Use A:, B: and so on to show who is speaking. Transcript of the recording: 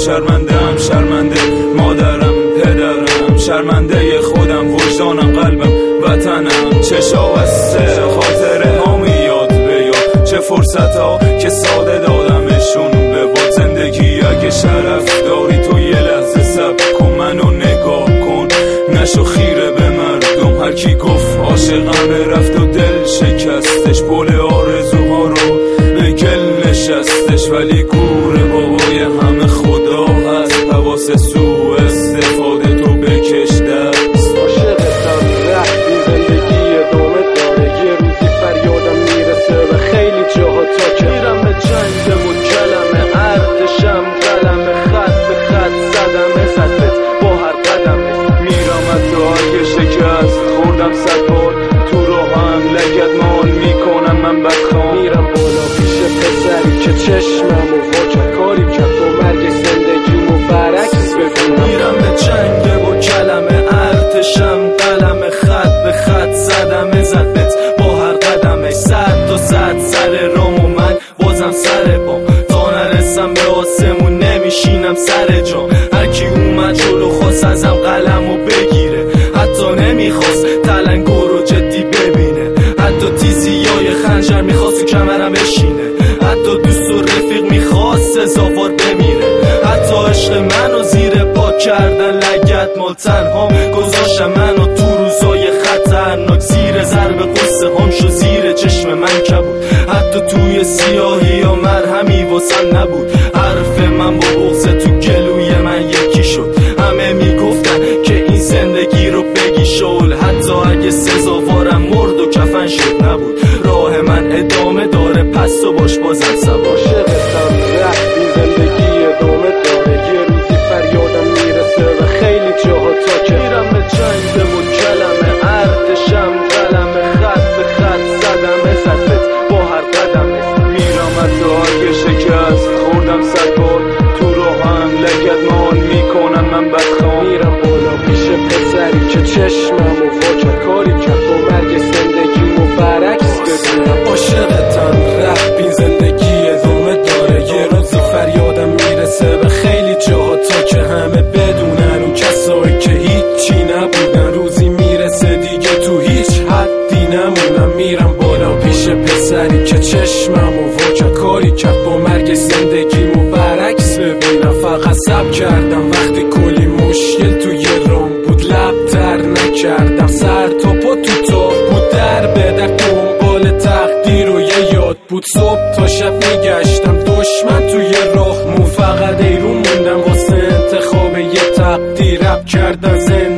A: شرمنده‌ام، شرمنده مادرم پدرم، شرمنده خودم وجدانم قلبم وطنم. چشا بسته خاطره ها میاد به یاد، چه فرصت ها که ساده دادمشون به باد. زندگی اگه شرف داری تو یه لحظه صبر کن، منو نگاه کن نشو خیره به مردم. هر کی گفت عاشقم رفت و دل شکستش، پل آرزوها رو به گل نشستش. ولی گور بابای همه خدا هست، حواس سوء استفاده تو بکش دست.
B: عاشقتم رفتی زندگی ادامه داره، یه روزی فریادم میرسه و خیلی جاها تا که میرم به جنگ و کلمه ارتشم قلم خط به خط زدم صدت با هر قدمه. میرم حتی اگه شکست خوردم 100 بار تو راهم لگدمان میکنم من بدخوام. میرم بالا پیش پسری که چشمم و واکر کاری کرد با مرگ زندگیمو برعکس ببینم. میرم به جنگ و کلمه ارتشم قلم خط به خط زدم زدت با هر قدمه. 100 تا 100 سر رام و من بازم سر بام، تا نرسم به آسمون نمیشینم سر جام. هر کی اومد جلو خواست ازم قلمو بگیره، حتی نمیخواست تلنگر رو جدی ببینه، حتی تیزیای خنجر میخواست تو کمرم بشینه، حتی دوست و رفیق میخواست سزاوار بمیره، حتی عشق منو زیر پا کردن لگد مال تنهام گذاشتم منو تو روزای خطرناک. زیر ضرب قصه هم شو زیر چشم من کبود، حتی توی سیاهی یا مرهمی واسم نبود. حرف من با بغض تو گلوی من یکی شد، همه میگفتن که این زندگی رو بگی شل، حتی اگه سزاوارم مرد و کفن شد نبود. راه من ادامه داره پس تو باش بازم سوار. عاشقتم رفتی زندگی ادامه داره، یه روزی فریادم میرسه و خیلی جاها تا که میرم به جنگ و کلمه ارتشم قلم خط به خط زدم صدت با هر قدمه. میرم حتی اگه شکست خوردم 100 بار تو راهم لگدمان میکنم من بدخوام. میرم بالا پیش پسری که چشمم و واکر کاری کرد با مرگ زندگیمو برعکس ببینم. عاشقتم رفتی زندگی ادامه داره، یه روزی فریادم میرسه و خیلی جاها تا که همه بدونن اون کسایی که هیچی نبودن روزی میرسه دیگه تو هیچ حدی نمونم. میرم بالا پیش پسری که چشمم و واکر کاری کرد با مرگ زندگیمو برعکس ببینم. فقط صبر کردم وقتی کلی مشکل توی رام بود، لب تر نکردم، سر تا پا تو تاب بود، در به در دنبال تقدیر و یه یاد بود. صبح تا شب میگشتم دشمن توی راه مون، فقط ایرون موندم واسه انتخاب یه تقدیر. رب کردن زندگی